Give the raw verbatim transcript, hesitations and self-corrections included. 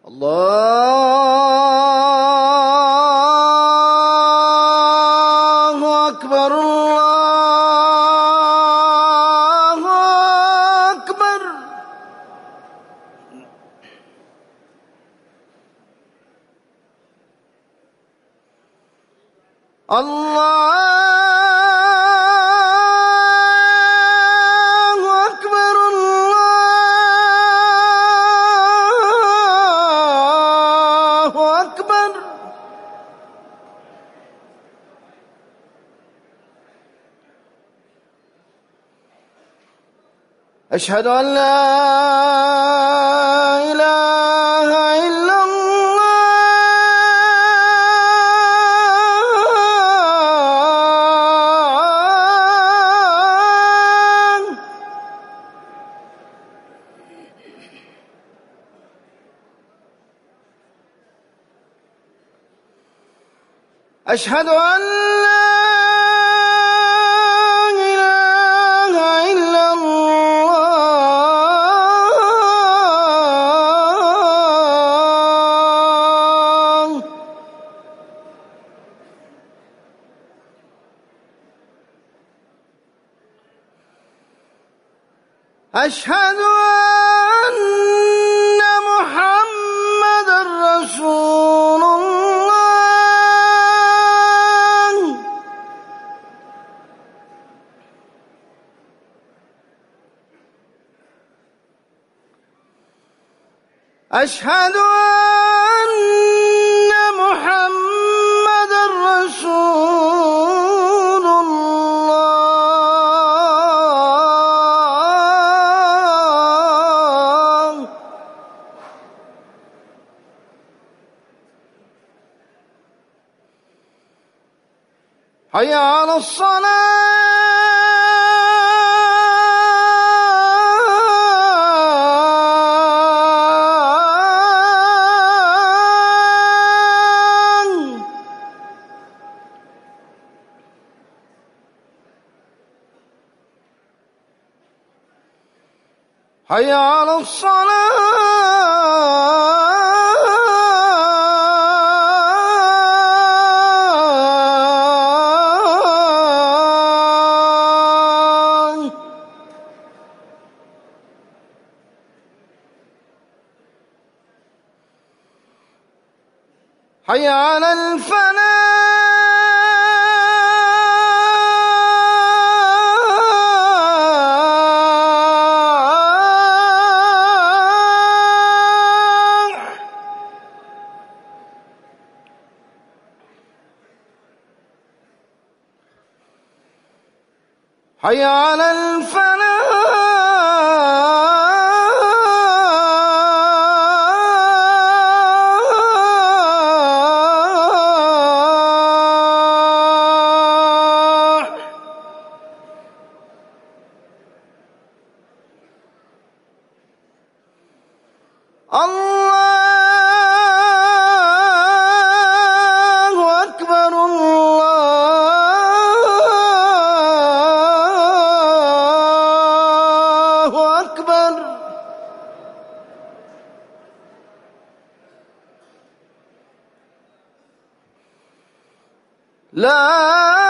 الله أكبر الله أكبر. الله أكبر الله أكبر. أشهد أن لا إله إلا الله. أشهد أن لا إله إلا الله. أشهد أن محمدًا رسول الله. أشهد أن محمدًا رسول الله. حي على الصلاة. حي على الصلاة. حي على الفلاح. حي على الفلاح. الله أكبر الله أكبر. لا